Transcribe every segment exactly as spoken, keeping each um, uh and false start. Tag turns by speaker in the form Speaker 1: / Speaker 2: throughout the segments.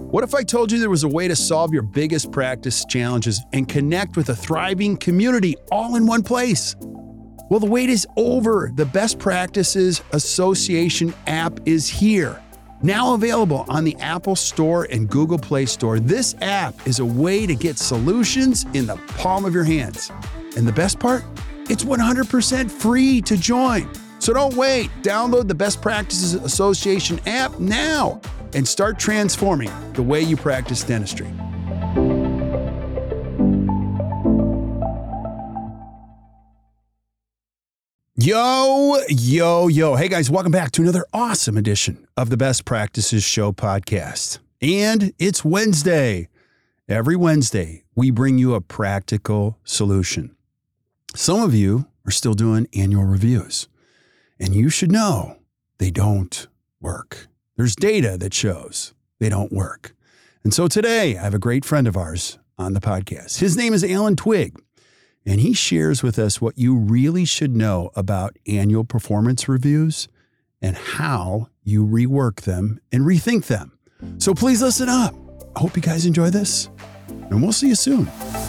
Speaker 1: What if I told you there was a way to solve your biggest practice challenges and connect with a thriving community all in one place? Well, the wait is over. The Best Practices Association app is here. Now available on the Apple Store and Google Play Store, this app is a way to get solutions in the palm of your hands. And the best part? It's one hundred percent free to join. So don't wait. Download the Best Practices Association app now and start transforming the way you practice dentistry. Yo, yo, yo. Hey guys, welcome back to another awesome edition of the Best Practices Show podcast. And it's Wednesday. Every Wednesday, we bring you a practical solution. Some of you are still doing annual reviews, and you should know they don't work. There's data that shows they don't work. And so today, I have a great friend of ours on the podcast. His name is Alan Twigg. And he shares with us what you really should know about annual performance reviews and how you rework them and rethink them. So please listen up. I hope you guys enjoy this, and we'll see you soon.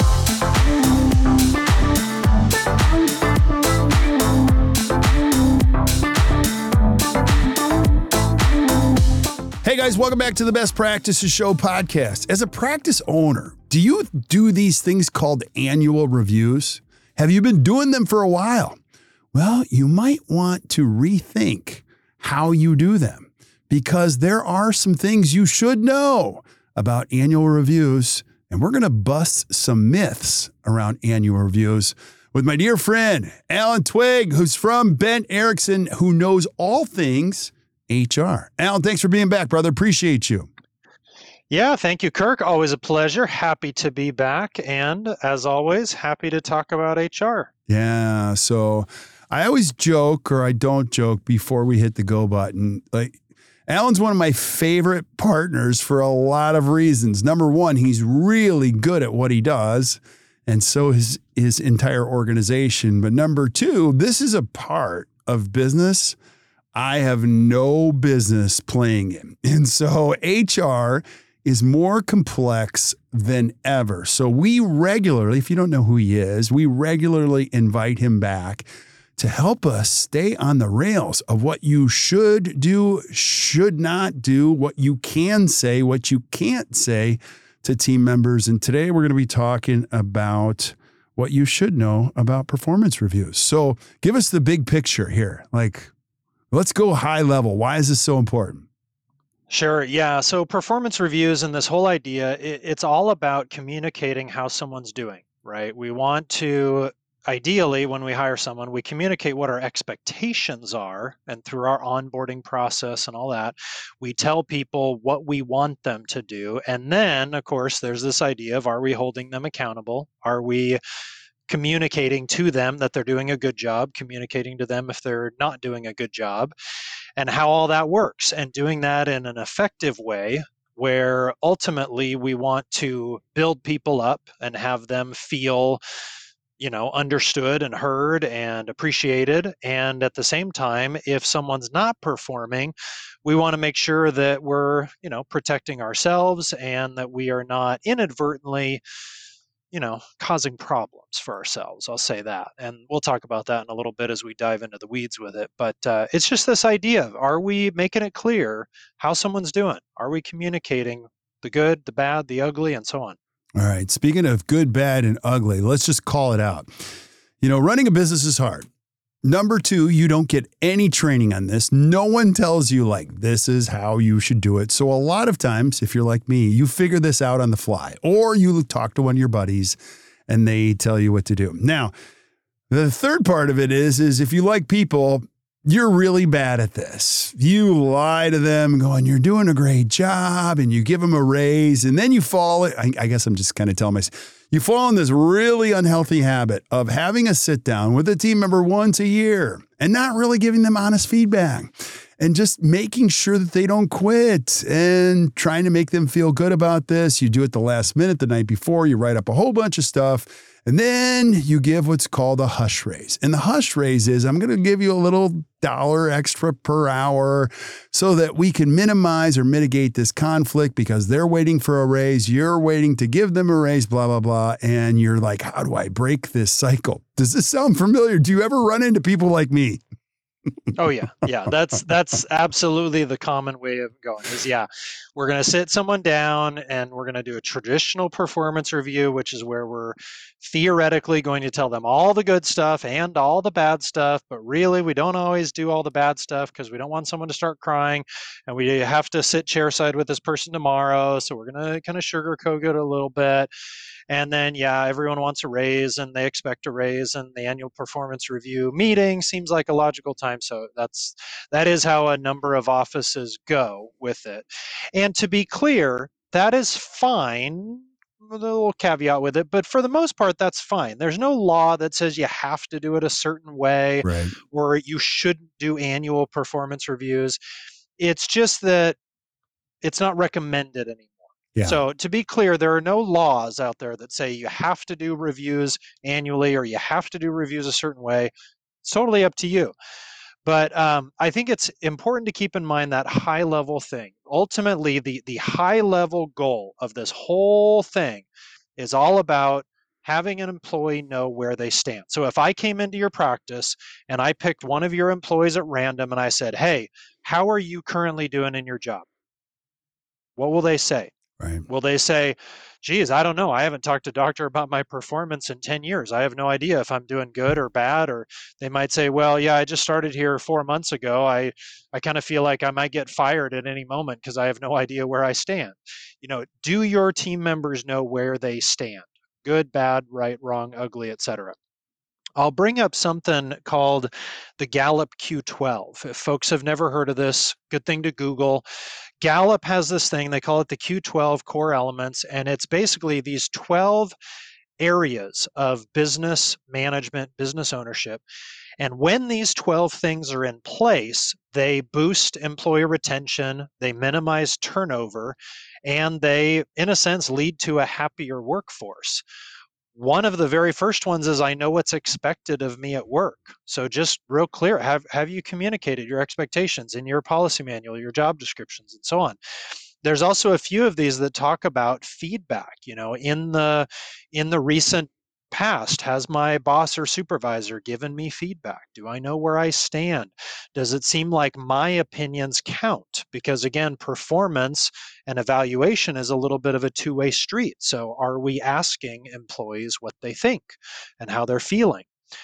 Speaker 1: Hey guys, welcome back to the Best Practices Show podcast. As a practice owner, do you do these things called annual reviews? Have you been doing them for a while? Well, you might want to rethink how you do them, because there are some things you should know about annual reviews, and we're going to bust some myths around annual reviews with my dear friend, Alan Twigg, who's from Bent Erickson, who knows all things H R. Alan, thanks for being back, brother. Appreciate you.
Speaker 2: Yeah, thank you, Kirk. Always a pleasure. Happy to be back. And as always, happy to talk about H R.
Speaker 1: Yeah. So I always joke, or I don't joke, before we hit the go button. Like, Alan's one of my favorite partners for a lot of reasons. Number one, he's really good at what he does, and so is his entire organization. But number two, this is a part of business I have no business playing in. And so H R is more complex than ever. So we regularly, if you don't know who he is, we regularly invite him back to help us stay on the rails of what you should do, should not do, what you can say, what you can't say to team members. And today we're going to be talking about what you should know about performance reviews. So give us the big picture here. Like, let's go high level. Why is this so important?
Speaker 2: Sure. Yeah. So performance reviews and this whole idea, it, it's all about communicating how someone's doing, right? We want to, ideally, when we hire someone, we communicate what our expectations are. And through our onboarding process and all that, we tell people what we want them to do. And then, of course, there's this idea of, are we holding them accountable? Are we communicating to them that they're doing a good job, communicating to them if they're not doing a good job, and how all that works, and doing that in an effective way where ultimately we want to build people up and have them feel, you know, understood and heard and appreciated. And at the same time, if someone's not performing, we want to make sure that we're, you know, protecting ourselves and that we are not inadvertently, you know, causing problems for ourselves. I'll say that. And we'll talk about that in a little bit as we dive into the weeds with it. But uh, it's just this idea of, are we making it clear how someone's doing? Are we communicating the good, the bad, the ugly, and so on?
Speaker 1: All right. Speaking of good, bad, and ugly, let's just call it out. You know, running a business is hard. Number two, you don't get any training on this. No one tells you, like, this is how you should do it. So a lot of times, if you're like me, you figure this out on the fly, or you talk to one of your buddies and they tell you what to do. Now, the third part of it is, is if you like people, you're really bad at this. You lie to them going, you're doing a great job, and you give them a raise, and then you fall. I, I guess I'm just kind of telling myself, you fall in this really unhealthy habit of having a sit down with a team member once a year and not really giving them honest feedback and just making sure that they don't quit and trying to make them feel good about this. You do it the last minute, the night before, you write up a whole bunch of stuff, and then you give what's called a hush raise. And the hush raise is, I'm going to give you a little dollar extra per hour so that we can minimize or mitigate this conflict because they're waiting for a raise, you're waiting to give them a raise, blah, blah, blah. And you're like, how do I break this cycle? Does this sound familiar? Do you ever run into people like me?
Speaker 2: Oh yeah, yeah. That's that's absolutely the common way of going. Is yeah, we're going to sit someone down and we're going to do a traditional performance review, which is where we're theoretically going to tell them all the good stuff and all the bad stuff, but really we don't always do all the bad stuff because we don't want someone to start crying, and we have to sit chairside with this person tomorrow, so we're going to kind of sugarcoat it a little bit. And then, yeah, everyone wants a raise and they expect a raise, and the annual performance review meeting seems like a logical time. So that's that is how a number of offices go with it. And to be clear, that is fine, with a little caveat with it, but for the most part, that's fine. There's no law that says you have to do it a certain way,
Speaker 1: Right.
Speaker 2: or you shouldn't do annual performance reviews. It's just that it's not recommended anymore.
Speaker 1: Yeah.
Speaker 2: So to be clear, there are no laws out there that say you have to do reviews annually or you have to do reviews a certain way. It's totally up to you. But um, I think it's important to keep in mind that high level thing. Ultimately, the, the high level goal of this whole thing is all about having an employee know where they stand. So if I came into your practice and I picked one of your employees at random and I said, hey, how are you currently doing in your job? What will they say?
Speaker 1: Right.
Speaker 2: Will they say, geez, I don't know. I haven't talked to doctor about my performance in ten years. I have no idea if I'm doing good or bad. Or they might say, well, yeah, I just started here four months ago. I, I kind of feel like I might get fired at any moment because I have no idea where I stand. You know, do your team members know where they stand? Good, bad, right, wrong, ugly, et cetera. I'll bring up something called the Gallup Q twelve. If folks have never heard of this, good thing to Google. Gallup has this thing, they call it the Q twelve core elements, and it's basically these twelve areas of business management, business ownership. And when these twelve things are in place, they boost employee retention, they minimize turnover, and they, in a sense, lead to a happier workforce. One of the very first ones is I know what's expected of me at work. So just real clear, have, have you communicated your expectations in your policy manual, your job descriptions, and so on? There's also a few of these that talk about feedback. You know, in the in the recent past, has my boss or supervisor given me feedback? Do I know where I stand? Does it seem like my opinions count? Because again, performance and evaluation is a little bit of a two-way street. So are we asking employees what they think and how they're feeling?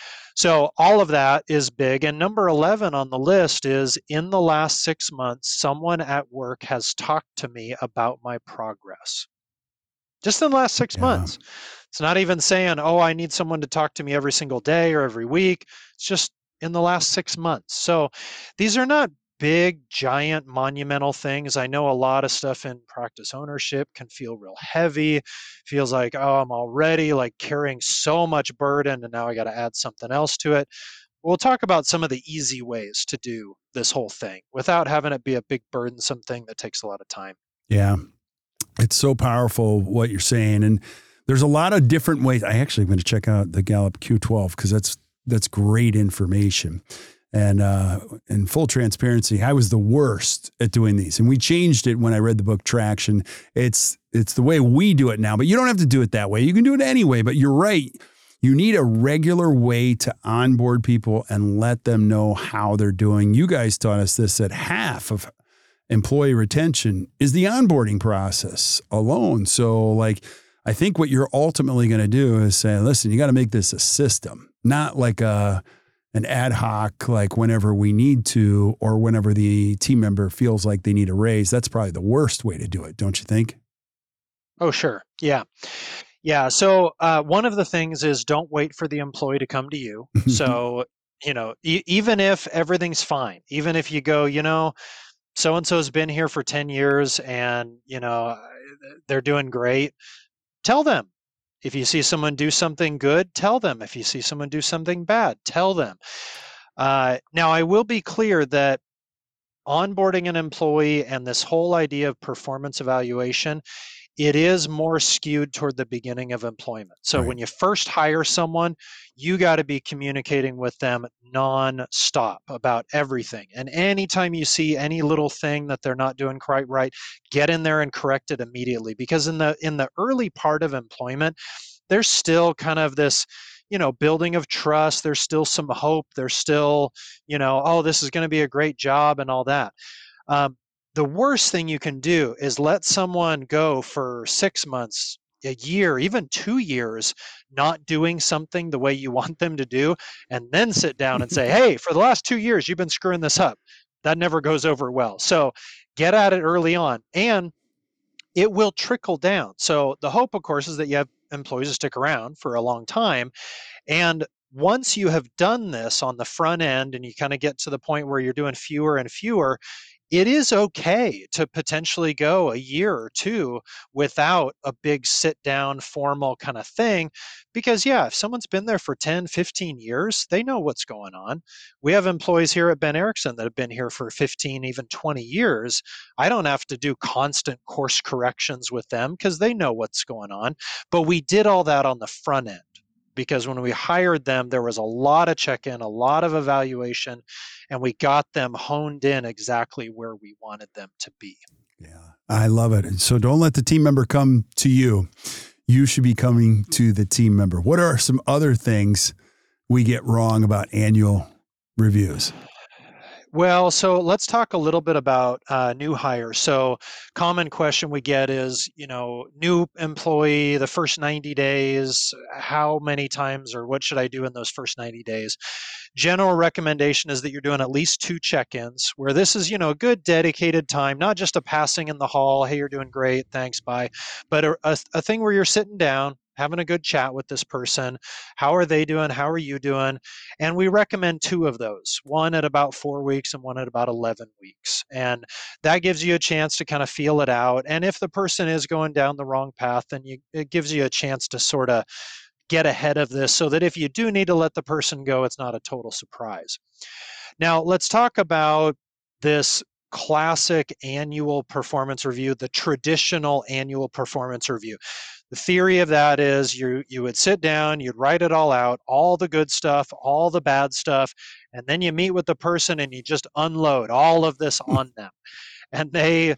Speaker 2: So all of that is big. And number eleven on the list is, in the last six months, someone at work has talked to me about my progress. Just in the last six
Speaker 1: Yeah.
Speaker 2: months. It's not even saying, oh, I need someone to talk to me every single day or every week. It's just in the last six months. So these are not big, giant, monumental things. I know a lot of stuff in practice ownership can feel real heavy. Feels like, oh, I'm already like carrying so much burden and now I got to add something else to it. We'll talk about some of the easy ways to do this whole thing without having it be a big burdensome thing that takes a lot of time.
Speaker 1: Yeah. It's so powerful what you're saying. And there's a lot of different ways. I actually am going to check out the Gallup Q twelve because that's that's great information. And uh, in full transparency, I was the worst at doing these. And we changed it when I read the book Traction. It's it's the way we do it now, but you don't have to do it that way. You can do it anyway, but you're right. You need a regular way to onboard people and let them know how they're doing. You guys taught us this, that half of employee retention is the onboarding process alone. So like, I think what you're ultimately going to do is say, listen, you got to make this a system, not like a, an ad hoc, like whenever we need to, or whenever the team member feels like they need a raise. That's probably the worst way to do it. Don't you think?
Speaker 2: Oh, sure. Yeah. Yeah. So uh, one of the things is, don't wait for the employee to come to you. So, you know, e- even if everything's fine, even if you go, you know, so-and-so's been here for ten years and, you know, they're doing great, tell them. If you see someone do something good, tell them. If you see someone do something bad, tell them. Uh, now, I will be clear that onboarding an employee and this whole idea of performance evaluation it is more skewed toward the beginning of employment. So
Speaker 1: Right.
Speaker 2: when you first hire someone, you got to be communicating with them nonstop about everything. And anytime you see any little thing that they're not doing quite right, get in there and correct it immediately. Because in the in the early part of employment, there's still kind of this, you know, building of trust. There's still some hope. There's still, you know, oh, this is going to be a great job and all that. Um, the worst thing you can do is let someone go for six months, a year, even two years, not doing something the way you want them to do, and then sit down and say, hey, for the last two years, you've been screwing this up. That never goes over well. So get at it early on, and it will trickle down. So the hope, of course, is that you have employees to stick around for a long time. And once you have done this on the front end and you kind of get to the point where you're doing fewer and fewer, it is okay to potentially go a year or two without a big sit down formal kind of thing. Because, yeah, if someone's been there for ten, fifteen years, they know what's going on. We have employees here at Ben Erickson that have been here for fifteen, even twenty years. I don't have to do constant course corrections with them because they know what's going on. But we did all that on the front end, because when we hired them, there was a lot of check-in, a lot of evaluation, and we got them honed in exactly where we wanted them to be.
Speaker 1: Yeah, I love it. And so don't let the team member come to you. You should be coming to the team member. What are some other things we get wrong about annual reviews?
Speaker 2: Well, so let's talk a little bit about uh, new hires. So common question we get is, you know, new employee, the first ninety days, how many times or what should I do in those first ninety days? General recommendation is that you're doing at least two check-ins where this is, you know, a good dedicated time, not just a passing in the hall, hey, you're doing great, thanks, bye, but a, a, a thing where you're sitting down, having a good chat with this person. How are they doing? How are you doing? And we recommend two of those, one at about four weeks and one at about eleven weeks. And that gives you a chance to kind of feel it out. And if the person is going down the wrong path, then you, it gives you a chance to sort of get ahead of this so that if you do need to let the person go, it's not a total surprise. Now, let's talk about this classic annual performance review, the traditional annual performance review. The theory of that is you you would sit down, you'd write it all out, all the good stuff, all the bad stuff, and then you meet with the person and you just unload all of this on them. And they,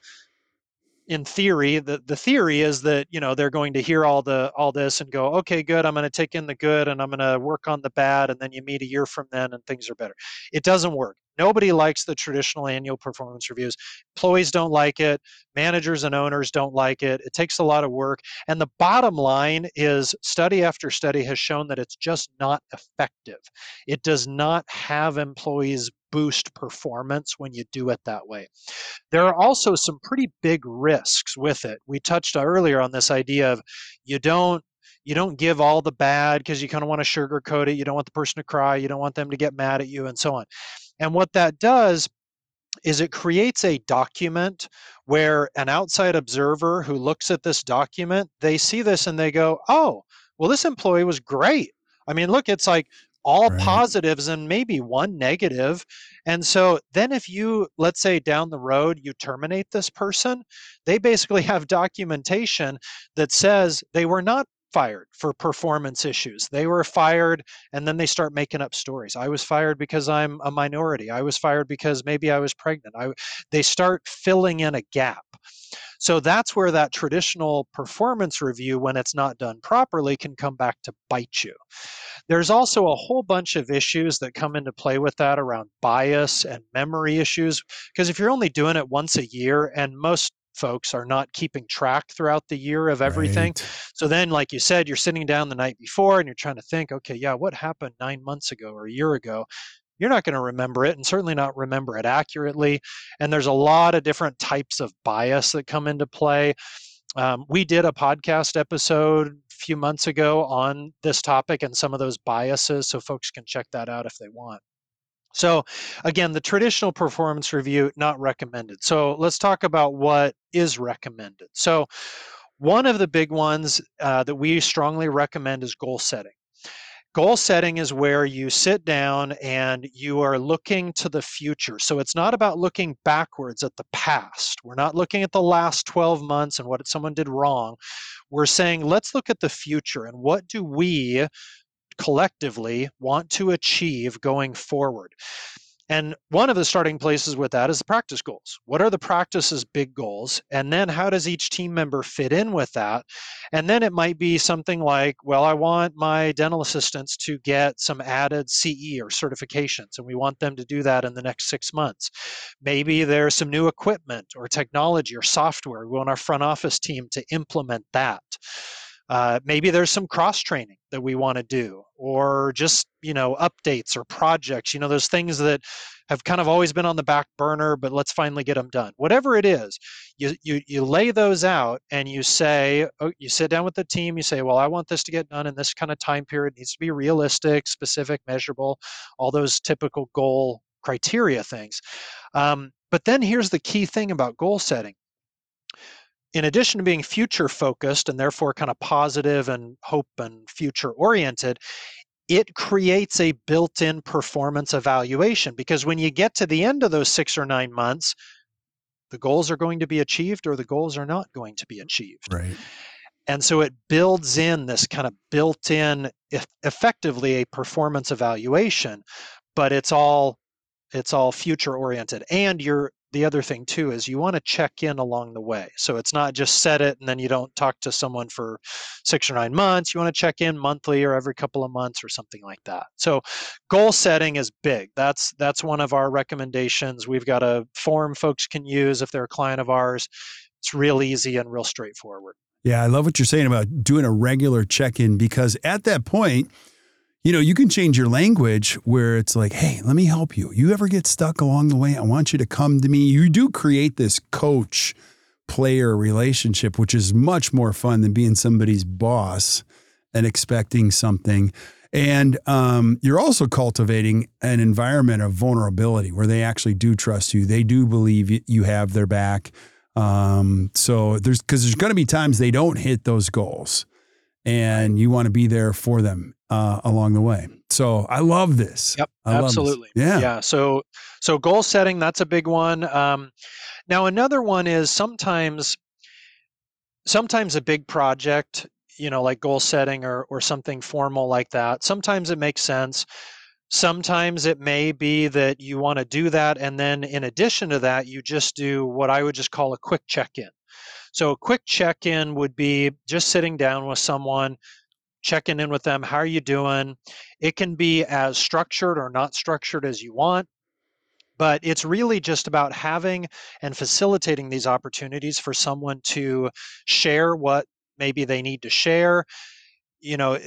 Speaker 2: in theory, the, the theory is that, you know, they're going to hear all the all this and go, okay, good, I'm going to take in the good and I'm going to work on the bad, and then you meet a year from then and things are better. It doesn't work. Nobody likes the traditional annual performance reviews. Employees don't like it. Managers and owners don't like it. It takes a lot of work. And the bottom line is study after study has shown that it's just not effective. It does not have employees boost performance when you do it that way. There are also some pretty big risks with it. We touched earlier on this idea of you don't you don't give all the bad because you kind of want to sugarcoat it. You don't want the person to cry. You don't want them to get mad at you and so on. And what that does is it creates a document where an outside observer who looks at this document, they see this and they go, oh, well, this employee was great. I mean, look, it's like all
Speaker 1: Right.
Speaker 2: positives and maybe one negative. And so then if you, let's say down the road, you terminate this person, they basically have documentation that says they were not fired for performance issues. They were fired, and then they start making up stories. I was fired because I'm a minority. I was fired because maybe I was pregnant. I, they start filling in a gap. So that's where that traditional performance review, when it's not done properly, can come back to bite you. There's also a whole bunch of issues that come into play with that around bias and memory issues, because if you're only doing it once a year, and most folks are not keeping track throughout the year of everything.
Speaker 1: Right.
Speaker 2: So then, like you said, you're sitting down the night before and you're trying to think, okay, yeah, what happened nine months ago or a year ago? You're not going to remember it, and certainly not remember it accurately. And there's a lot of different types of bias that come into play. Um, we did a podcast episode a few months ago on this topic and some of those biases, so folks can check that out if they want. So again, the traditional performance review, not recommended. So let's talk about what is recommended. So one of the big ones uh, that we strongly recommend is goal setting. Goal setting is where you sit down and you are looking to the future. So it's not about looking backwards at the past. We're not looking at the last twelve months and what someone did wrong. We're saying, let's look at the future and what do we collectively want to achieve going forward. And one of the starting places with that is the practice goals. What are the practice's big goals? And then how does each team member fit in with that? And then it might be something like, well, I want my dental assistants to get some added C E or certifications, and we want them to do that in the next six months. Maybe there's some new equipment or technology or software. We want our front office team to implement that. Uh, maybe there's some cross training that we want to do, or just, you know, updates or projects, you know, those things that have kind of always been on the back burner, but let's finally get them done. Whatever it is, you you you lay those out and you say, oh, you sit down with the team, you say, well, I want this to get done in this kind of time period. It needs to be realistic, specific, measurable, all those typical goal criteria things. Um, but then here's the key thing about goal setting. In addition to being future focused and therefore kind of positive and hope and future oriented, it creates a built-in performance evaluation, because when you get to the end of those six or nine months, the goals are going to be achieved or the goals are not going to be achieved.
Speaker 1: Right.
Speaker 2: And so it builds in this kind of built-in, effectively a performance evaluation, but it's all it's all future oriented. And you're the other thing too is you want to check in along the way. So it's not just set it and then you don't talk to someone for six or nine months. You want to check in monthly or every couple of months or something like that. So goal setting is big. That's that's one of our recommendations. We've got a form folks can use if they're a client of ours. It's real easy and real straightforward.
Speaker 1: Yeah, I love what you're saying about doing a regular check-in, because at that point, you know, you can change your language where it's like, hey, let me help you. You ever get stuck along the way? I want you to come to me. You do create this coach-player relationship, which is much more fun than being somebody's boss and expecting something. And um, you're also cultivating an environment of vulnerability where they actually do trust you. They do believe you have their back. Um, so there's, because there's going to be times they don't hit those goals, and you want to be there for them uh, along the way. So I love this.
Speaker 2: Yep,
Speaker 1: I love
Speaker 2: absolutely.
Speaker 1: This. Yeah.
Speaker 2: Yeah. So, so goal setting, that's a big one. Um, now another one is sometimes, sometimes a big project, you know, like goal setting or, or something formal like that. Sometimes it makes sense. Sometimes it may be that you want to do that. And then in addition to that, you just do what I would just call a quick check-in. So a quick check-in would be just sitting down with someone, checking in with them. How are you doing? It can be as structured or not structured as you want, but it's really just about having and facilitating these opportunities for someone to share what maybe they need to share. You know,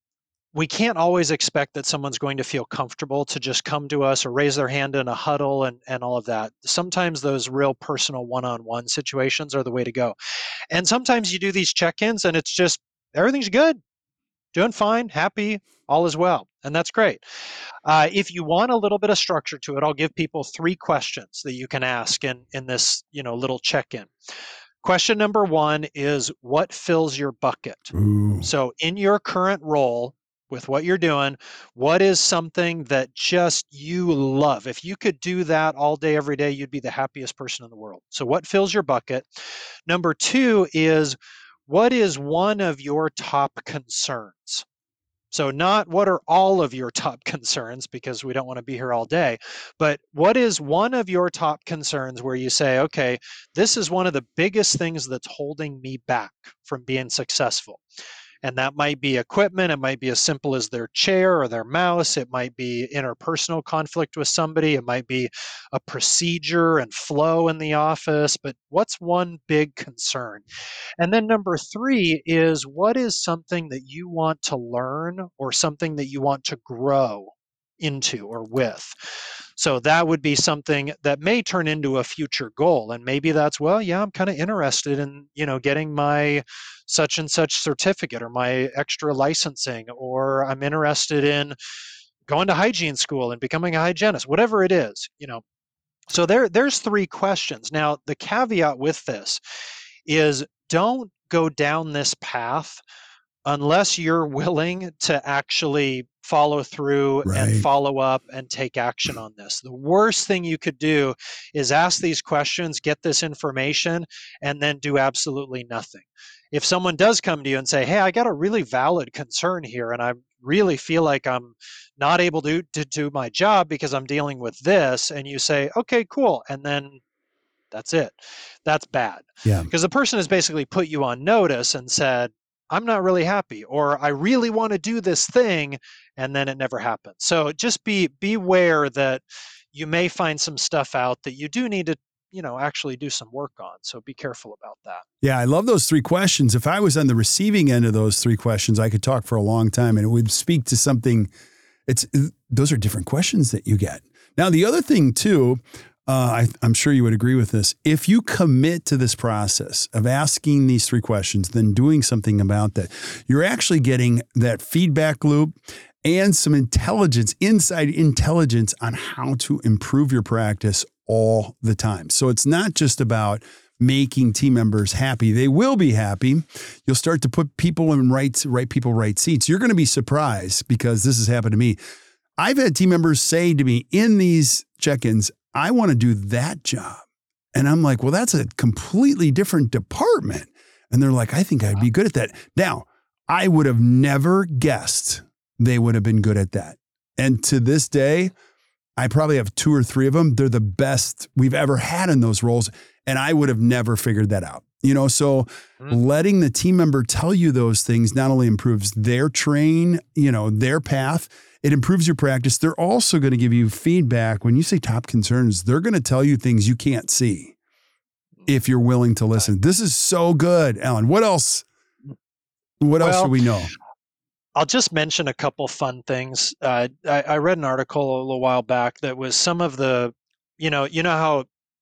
Speaker 2: we can't always expect that someone's going to feel comfortable to just come to us or raise their hand in a huddle and, and all of that. Sometimes those real personal one-on-one situations are the way to go. And sometimes you do these check-ins and it's just, everything's good, doing fine, happy, all is well. And that's great. Uh, if you want a little bit of structure to it, I'll give people three questions that you can ask in, in this, you know, little check-in. Question number one is, what fills your bucket?
Speaker 1: Ooh.
Speaker 2: So in your current role, with what you're doing, what is something that just you love? If you could do that all day, every day, you'd be the happiest person in the world. So what fills your bucket? Number two is, what is one of your top concerns? So not what are all of your top concerns, because we don't want to be here all day, but what is one of your top concerns where you say, okay, this is one of the biggest things that's holding me back from being successful. And that might be equipment. It might be as simple as their chair or their mouse. It might be interpersonal conflict with somebody. It might be a procedure and flow in the office. But what's one big concern? And then number three is, what is something that you want to learn or something that you want to grow into or with? So that would be something that may turn into a future goal. And maybe that's, well, yeah, I'm kind of interested in, you know, getting my such and such certificate or my extra licensing, or I'm interested in going to hygiene school and becoming a hygienist, whatever it is, you know. So there, there's three questions. Now, the caveat with this is, don't go down this path unless you're willing to actually follow through and
Speaker 1: Right.
Speaker 2: follow up and take action on this. The worst thing you could do is ask these questions, get this information, and then do absolutely nothing. If someone does come to you and say, hey, I got a really valid concern here, and I really feel like I'm not able to, to do my job because I'm dealing with this, and you say, okay, cool, and then that's it. That's bad.
Speaker 1: Yeah.
Speaker 2: Because the person has basically put you on notice and said, I'm not really happy, or I really want to do this thing, and then it never happens. So just be beware that you may find some stuff out that you do need to, you know, actually do some work on. So be careful about that.
Speaker 1: Yeah, I love those three questions. If I was on the receiving end of those three questions, I could talk for a long time and it would speak to something. It's those are different questions that you get. Now, the other thing too, uh, I, I'm sure you would agree with this. If you commit to this process of asking these three questions, then doing something about that, you're actually getting that feedback loop and some intelligence, inside intelligence on how to improve your practice all the time. So it's not just about making team members happy. They will be happy. You'll start to put people in right, right people, right seats. You're going to be surprised because this has happened to me. I've had team members say to me in these check-ins, I want to do that job. And I'm like, well, that's a completely different department. And they're like, I think I'd be good at that. Now, I would have never guessed they would have been good at that. And to this day, I probably have two or three of them. They're the best we've ever had in those roles. And I would have never figured that out. You know, so mm-hmm. letting the team member tell you those things not only improves their train, you know, their path, it improves your practice. They're also going to give you feedback. When you say top concerns, they're going to tell you things you can't see if you're willing to listen. This is so good, Alan. What else? What
Speaker 2: well,
Speaker 1: else should we know?
Speaker 2: I'll just mention a couple fun things. Uh, I, I read an article a little while back that was some of the, you know, you know how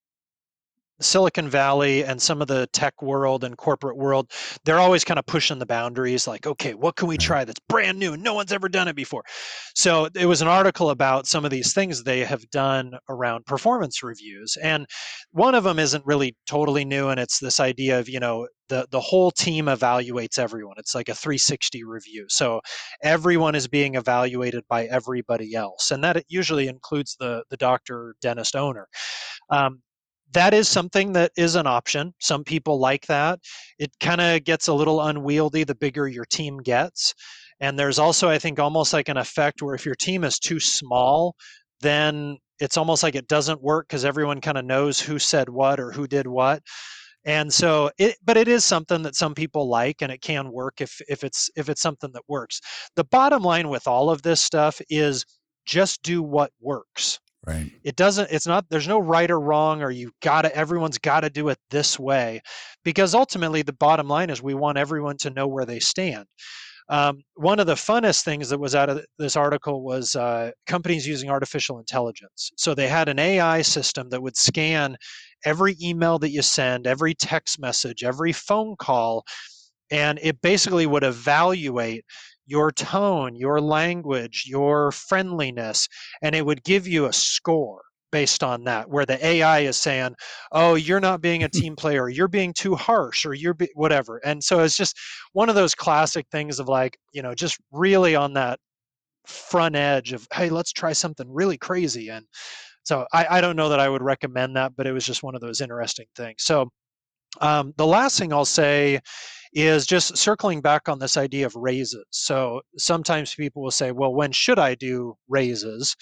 Speaker 2: Silicon Valley and some of the tech world and corporate world, they're always kind of pushing the boundaries like, okay, what can we try that's brand new? No one's ever done it before. So it was an article about some of these things they have done around performance reviews. And one of them isn't really totally new. And it's this idea of, you know, the, the whole team evaluates everyone. It's like a three sixty review. So everyone is being evaluated by everybody else. And that usually includes the, the doctor, dentist, owner. Um, That is something that is an option. Some people like that. It kind of gets a little unwieldy the bigger your team gets. And there's also, I think, almost like an effect where if your team is too small, then it's almost like it doesn't work because everyone kind of knows who said what or who did what. And so it, but it is something that some people like, and it can work if if it's if it's something that works. The bottom line with all of this stuff is just do what works.
Speaker 1: Right.
Speaker 2: It doesn't, it's not, there's no right or wrong, or you gotta, everyone's gotta do it this way, because ultimately the bottom line is we want everyone to know where they stand. Um, one of the funnest things that was out of this article was uh, companies using artificial intelligence. So they had an A I system that would scan every email that you send, every text message, every phone call, and it basically would evaluate your tone, your language, your friendliness, and it would give you a score based on that, where the A I is saying, oh, you're not being a team player, you're being too harsh, or you're be- whatever. And so it's just one of those classic things of like, you know, just really on that front edge of, hey, let's try something really crazy. And so I, I don't know that I would recommend that, but it was just one of those interesting things. So um, the last thing I'll say is just circling back on this idea of raises. So sometimes people will say, well, when should I do raises?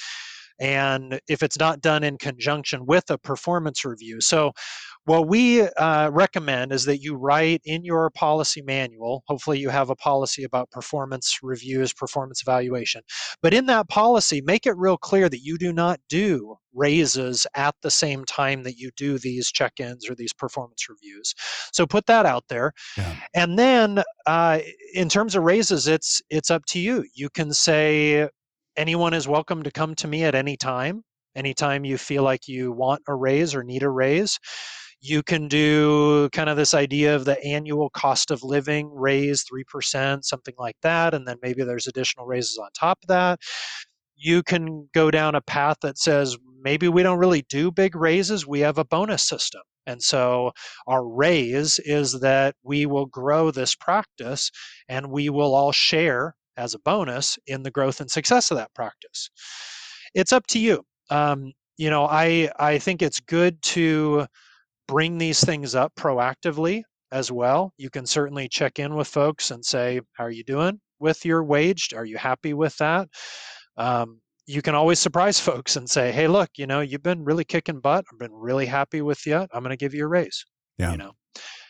Speaker 2: And if it's not done in conjunction with a performance review. So what we uh, recommend is that you write in your policy manual, hopefully you have a policy about performance reviews, performance evaluation, but in that policy, make it real clear that you do not do raises at the same time that you do these check-ins or these performance reviews. So put that out there.
Speaker 1: Yeah.
Speaker 2: And then uh, in terms of raises, it's it's up to you. You can say anyone is welcome to come to me at any time, anytime you feel like you want a raise or need a raise. You can do kind of this idea of the annual cost of living raise, three percent, something like that, and then maybe there's additional raises on top of that. You can go down a path that says, maybe we don't really do big raises, we have a bonus system. And so our raise is that we will grow this practice and we will all share as a bonus in the growth and success of that practice. It's up to you. Um, you know, I I think it's good to bring these things up proactively as well. You can certainly check in with folks and say, how are you doing with your wage? Are you happy with that? Um, you can always surprise folks and say, hey, look, you know, you've been really kicking butt. I've been really happy with you. I'm going to give you a raise.
Speaker 1: Yeah.
Speaker 2: You know,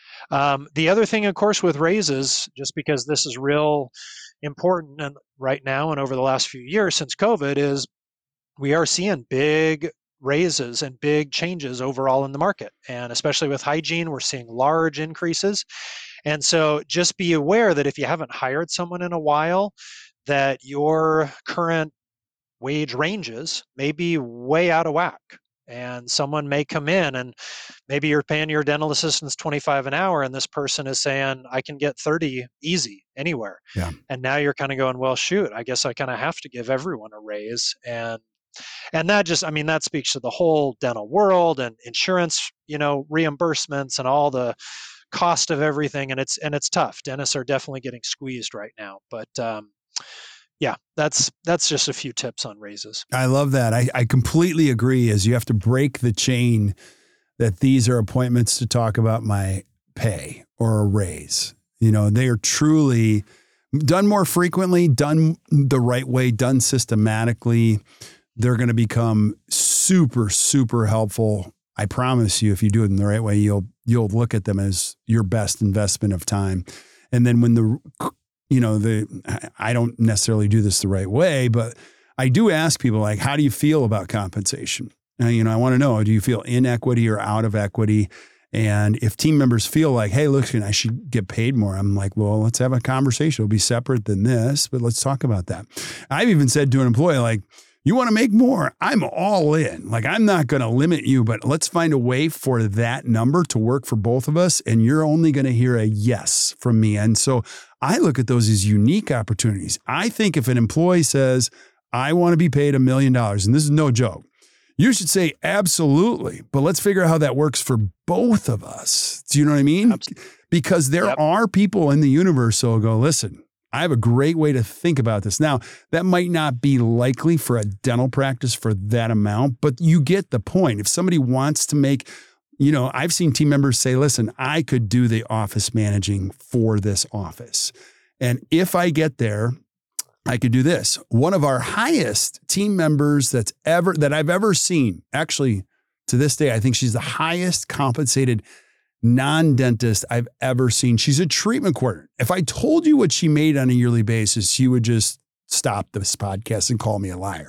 Speaker 2: um, the other thing, of course, with raises, just because this is real important and right now and over the last few years since COVID, is we are seeing big raises and big changes overall in the market. And especially with hygiene, we're seeing large increases. And so just be aware that if you haven't hired someone in a while, that your current wage ranges may be way out of whack. And someone may come in and maybe you're paying your dental assistants twenty-five an hour and this person is saying, I can get thirty easy anywhere.
Speaker 1: Yeah.
Speaker 2: And now you're kind of going, well, shoot, I guess I kind of have to give everyone a raise. And and that just, I mean, that speaks to the whole dental world and insurance, you know, reimbursements and all the cost of everything. And it's and it's tough. Dentists are definitely getting squeezed right now. But um, yeah, that's that's just a few tips on raises.
Speaker 1: I love that. I, I completely agree. As you have to break the chain that these are appointments to talk about my pay or a raise. You know, they are truly done more frequently, done the right way, done systematically. They're going to become super, super helpful. I promise you, if you do it in the right way, you'll you'll look at them as your best investment of time. And then when the, you know, the I don't necessarily do this the right way, but I do ask people like, how do you feel about compensation? And, you know, I want to know, do you feel in equity or out of equity? And if team members feel like, hey, look, I should get paid more, I'm like, well, let's have a conversation. It'll be separate than this, but let's talk about that. I've even said to an employee, like, you want to make more? I'm all in. Like, I'm not going to limit you, but let's find a way for that number to work for both of us. And you're only going to hear a yes from me. And so I look at those as unique opportunities. I think if an employee says, I want to be paid a million dollars, and this is no joke, you should say absolutely, but let's figure out how that works for both of us. Do you know what I mean?
Speaker 2: Absolutely.
Speaker 1: Because there
Speaker 2: Yep.
Speaker 1: are people in the universe who will go, listen, I have a great way to think about this. Now, that might not be likely for a dental practice for that amount, but you get the point. If somebody wants to make, you know, I've seen team members say, listen, I could do the office managing for this office. And if I get there, I could do this. One of our highest team members that's ever, that I've ever seen, actually to this day, I think she's the highest compensated non-dentist I've ever seen. She's a treatment coordinator. If I told you what she made on a yearly basis, you would just stop this podcast and call me a liar.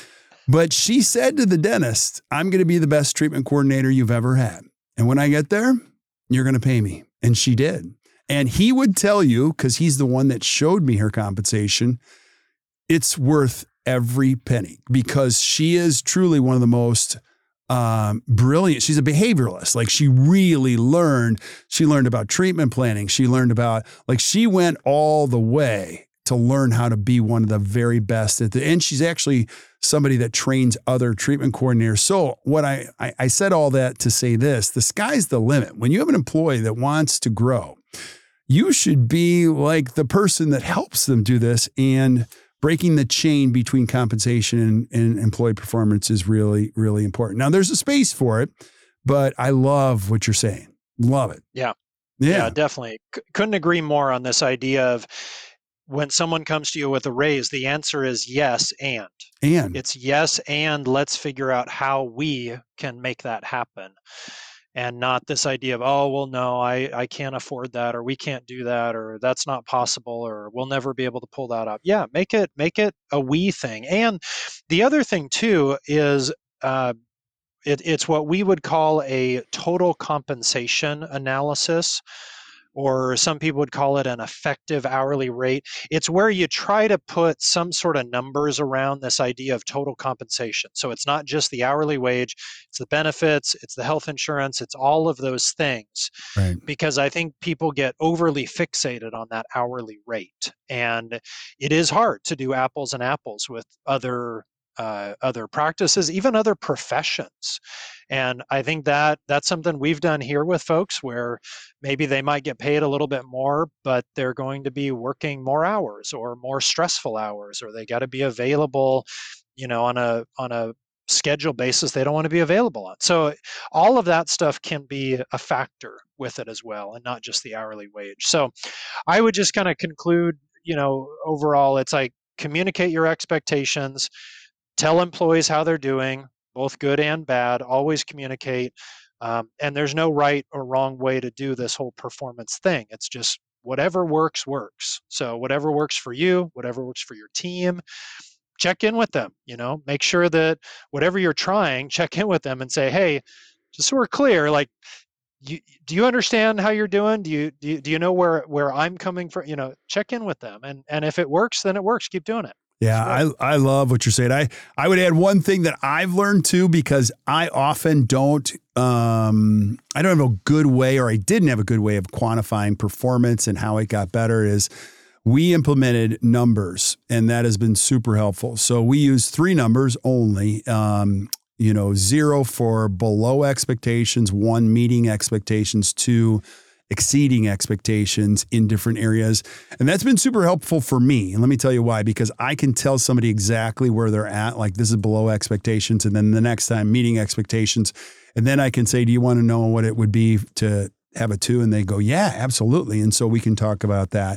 Speaker 1: But she said to the dentist, I'm going to be the best treatment coordinator you've ever had. And when I get there, you're going to pay me. And she did. And he would tell you, because he's the one that showed me her compensation, it's worth every penny because she is truly one of the most um, brilliant. She's a behavioralist. Like she really learned, she learned about treatment planning. She learned about, like she went all the way to learn how to be one of the very best at the, and she's actually somebody that trains other treatment coordinators. So what I, I, I said all that to say this, the sky's the limit. When you have an employee that wants to grow, you should be like the person that helps them do this, and breaking the chain between compensation and, and employee performance is really, really important. Now there's a space for it, but I love what you're saying. Love it.
Speaker 2: Yeah.
Speaker 1: Yeah,
Speaker 2: Yeah, definitely. C- couldn't agree more on this idea of when someone comes to you with a raise, the answer is yes, and.
Speaker 1: And
Speaker 2: It's yes, and let's figure out how we can make that happen. And not this idea of, oh, well, no, I, I can't afford that, or we can't do that, or that's not possible, or we'll never be able to pull that up. Yeah, make it make it a we thing. And the other thing too is uh, it, it's what we would call a total compensation analysis, or some people would call it an effective hourly rate. It's where you try to put some sort of numbers around this idea of total compensation. So it's not just the hourly wage, it's the benefits, it's the health insurance, it's all of those things.
Speaker 1: right.
Speaker 2: Because I think people get overly fixated on that hourly rate. And it is hard to do apples and apples with other uh, other practices, even other professions. And I think that that's something we've done here with folks where maybe they might get paid a little bit more, but they're going to be working more hours or more stressful hours, or they got to be available, you know, on a on a schedule basis they don't want to be available on. So all of that stuff can be a factor with it as well, and not just the hourly wage. So I would just kind of conclude, you know, overall, it's like communicate your expectations, tell employees how they're doing, both good and bad, always communicate. Um, and there's no right or wrong way to do this whole performance thing. It's just whatever works, works. So whatever works for you, whatever works for your team, check in with them, you know, make sure that whatever you're trying, check in with them and say, hey, just so we're clear, like, you, do you understand how you're doing? Do you, do you, do you know where, where I'm coming from? You know, check in with them. And, and if it works, then it works. Keep doing it.
Speaker 1: Yeah, I, I love what you're saying. I, I would add one thing that I've learned too, because I often don't, um, I don't have a good way, or I didn't have a good way of quantifying performance and how it got better, is we implemented numbers, and that has been super helpful. So we use three numbers only, um, you know, zero for below expectations, one meeting expectations, two exceeding expectations in different areas. And that's been super helpful for me. And let me tell you why, because I can tell somebody exactly where they're at, like this is below expectations. And then the next time meeting expectations. And then I can say, do you want to know what it would be to have a two? And they go, yeah, absolutely. And so we can talk about that.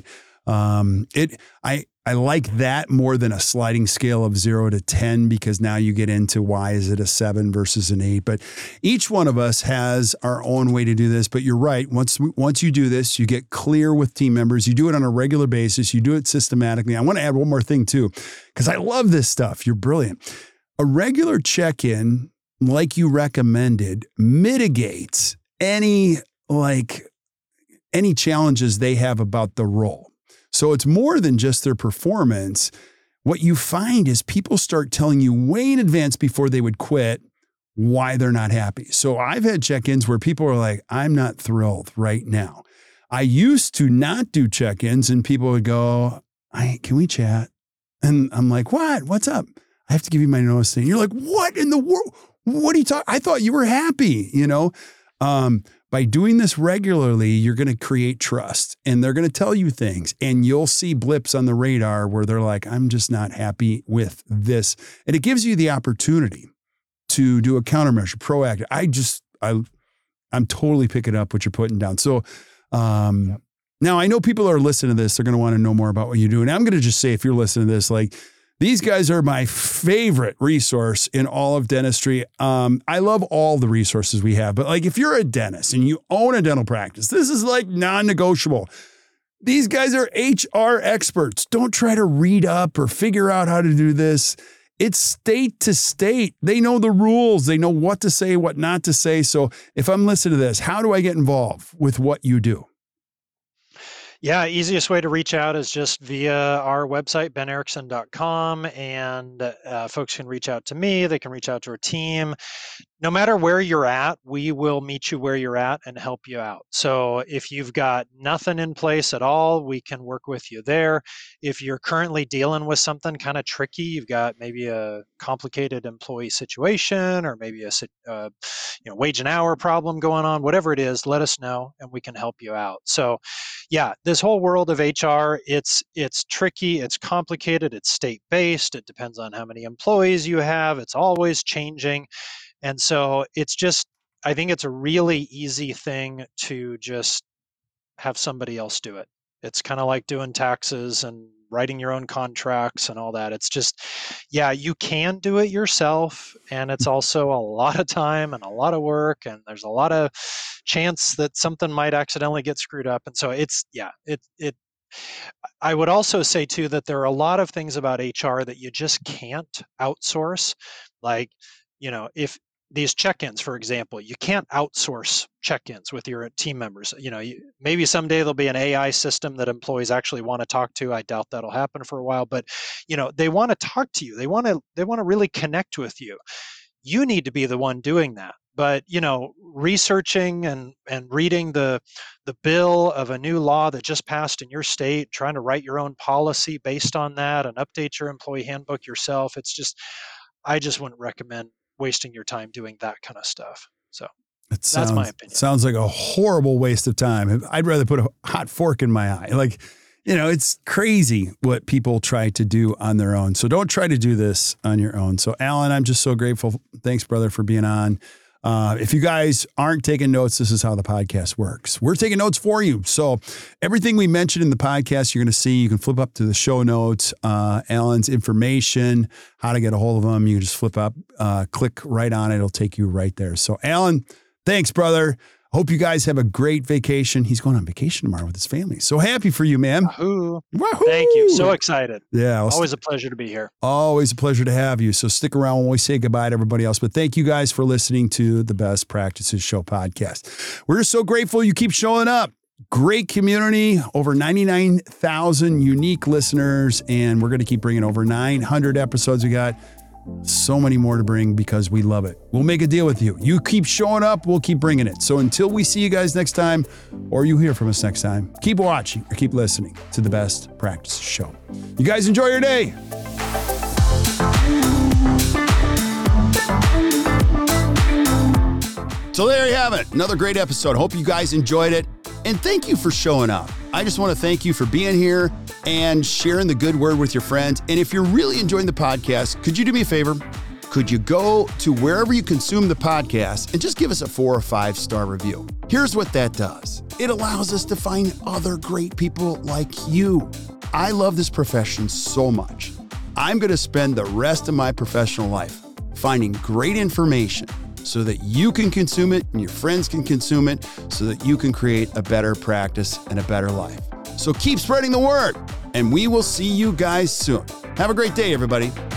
Speaker 1: Um, it, I, I like that more than a sliding scale of zero to ten, because now you get into why is it a seven versus an eight. But each one of us has our own way to do this. But you're right. Once, once you do this, you get clear with team members. You do it on a regular basis. You do it systematically. I want to add one more thing too, because I love this stuff. You're brilliant. A regular check-in, like you recommended, mitigates any, like any challenges they have about the role. So it's more than just their performance. What you find is people start telling you way in advance before they would quit why they're not happy. So I've had check-ins where people are like, I'm not thrilled right now. I used to not do check-ins and people would go, I, can we chat? And I'm like, what? What's up? I have to give you my notice thing. You're like, what in the world? What are you talking? I thought you were happy, you know? Um, By doing this regularly, you're going to create trust, and they're going to tell you things, and you'll see blips on the radar where they're like, I'm just not happy with this. And it gives you the opportunity to do a countermeasure, proactive. I just, I, I'm totally picking up what you're putting down. So um, yeah. Now I know people are listening to this. They're going to want to know more about what you do. And I'm going to just say, if you're listening to this, like, these guys are my favorite resource in all of dentistry. Um, I love all the resources we have, but like if you're a dentist and you own a dental practice, this is like non-negotiable. These guys are H R experts. Don't try to read up or figure out how to do this. It's state to state. They know the rules. They know what to say, what not to say. So if I'm listening to this, how do I get involved with what you do?
Speaker 2: Yeah, easiest way to reach out is just via our website, ben erickson dot com, and uh, folks can reach out to me. They can reach out to our team. No matter where you're at, we will meet you where you're at and help you out. So if you've got nothing in place at all, we can work with you there. If you're currently dealing with something kind of tricky, you've got maybe a complicated employee situation, or maybe a uh, you know wage and hour problem going on, whatever it is, let us know and we can help you out. So yeah, this whole world of H R, it's it's tricky, it's complicated, it's state-based, it depends on how many employees you have, it's always changing. And so it's just, I think it's a really easy thing to just have somebody else do it. It's kind of like doing taxes and writing your own contracts and all that. It's just, yeah, you can do it yourself. And it's also a lot of time and a lot of work. And there's a lot of chance that something might accidentally get screwed up. And so it's, yeah, it, it, I would also say too, that there are a lot of things about H R that you just can't outsource. Like, you know, if, these check-ins, for example, you can't outsource check-ins with your team members. You know, you, maybe someday there'll be an A I system that employees actually want to talk to. I doubt that'll happen for a while, but you know, they want to talk to you. They want to they want to really connect with you. You need to be the one doing that. But you know, researching and and reading the the bill of a new law that just passed in your state, trying to write your own policy based on that and update your employee handbook yourself, it's just I just wouldn't recommend wasting your time doing that kind of stuff. So
Speaker 1: it sounds,
Speaker 2: that's my opinion.
Speaker 1: Sounds like a horrible waste of time. I'd rather put a hot fork in my eye. Like, you know, it's crazy what people try to do on their own. So don't try to do this on your own. So Alan, I'm just so grateful. Thanks, brother, for being on. Uh, if you guys aren't taking notes, this is how the podcast works. We're taking notes for you. So everything we mentioned in the podcast, you're going to see, you can flip up to the show notes, uh, Alan's information, how to get a hold of him. You can just flip up, uh, click right on it. It'll take you right there. So Alan, thanks, brother. Hope you guys have a great vacation. He's going on vacation tomorrow with his family. So happy for you, man.
Speaker 2: Wahoo.
Speaker 1: Wahoo.
Speaker 2: Thank you. So excited.
Speaker 1: Yeah.
Speaker 2: Always a pleasure to be here.
Speaker 1: Always a pleasure to have you. So stick around when we say goodbye to everybody else. But thank you guys for listening to the Best Practices Show podcast. We're so grateful you keep showing up. Great community, over ninety-nine thousand unique listeners, and we're going to keep bringing over nine hundred episodes. We got so many more to bring because we love it. We'll make a deal with you. You keep showing up, we'll keep bringing it. So until we see you guys next time, or you hear from us next time, keep watching or keep listening to the Best Practices Show. You guys enjoy your day. So there you have it. Another great episode. Hope you guys enjoyed it. And thank you for showing up. I just want to thank you for being here and sharing the good word with your friends. And if you're really enjoying the podcast, could you do me a favor? Could you go to wherever you consume the podcast and just give us a four or five star review? Here's what that does. It allows us to find other great people like you. I love this profession so much. I'm going to spend the rest of my professional life finding great information so that you can consume it and your friends can consume it so that you can create a better practice and a better life. So keep spreading the word, and we will see you guys soon. Have a great day, everybody.